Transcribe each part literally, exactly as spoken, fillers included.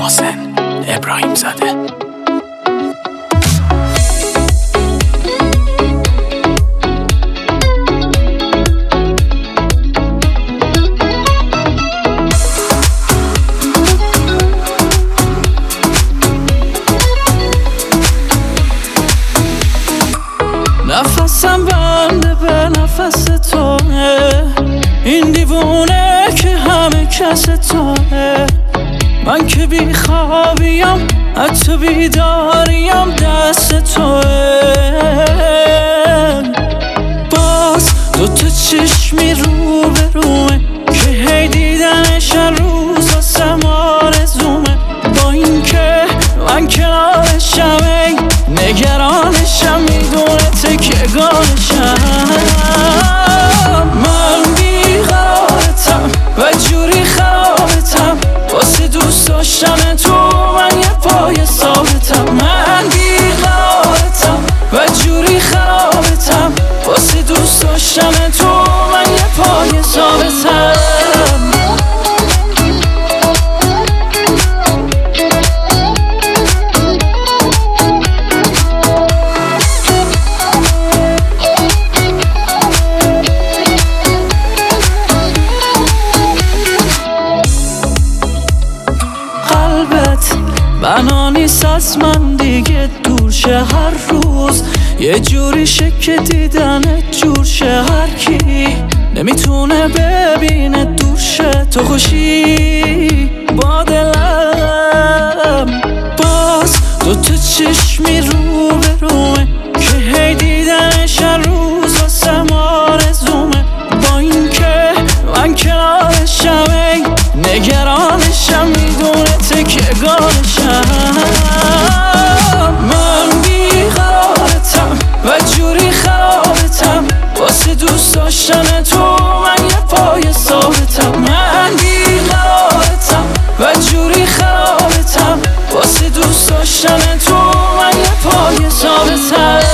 محسن ابراهیم زاده. نفسم بنده به نفس توه، این دیوونه که همه کس توه. من که بی خوابیم حتی بیداریم دست توه. باز دوتا چشمی رو به رومه که هی دیدنش هر روز واسم آرزومه. با این که من کنارشم ای نگرانشم، میدونه تکیه‌گاهشم. من بیقرارتم و جوری خرابتم، واسه دوست داشتن تو من یه پای ثابتم. من بیقرارتم و جوری خرابتم، واسه دوست داشتن تو من یه پای ثابتم. بنا نیست از من دیگه دور شه هر روز، یه جوری شکه دیدنت جور شه. هر کی نمیتونه ببینه دور شه تو خوشی با دلم. باز دوتا چشمی رو به رومه که هی دیدنش هر روز واسم آرزومه. با این که من کنارشم ای نگرانشم، میدونه تکیه‌گاهشم. من بیقرارتم و جوری خرابتم، واسه دوست داشتن تو من یه پای ثابتم. من بیقرارتم و جوری خرابتم، واسه دوست داشتن تو من یه پای ثابتم.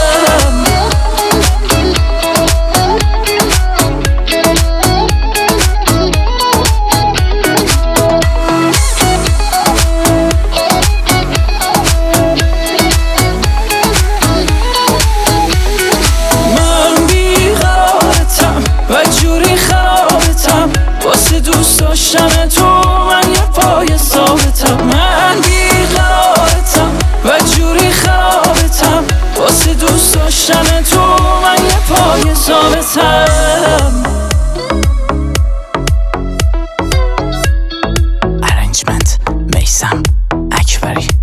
دوست داشتن تو من یه پای ثابتم. من بیقرارتم و جوری خرابتم، واسه دوست داشتن تو من یه پای ثابتم. ارنجمنت میثم اکبری.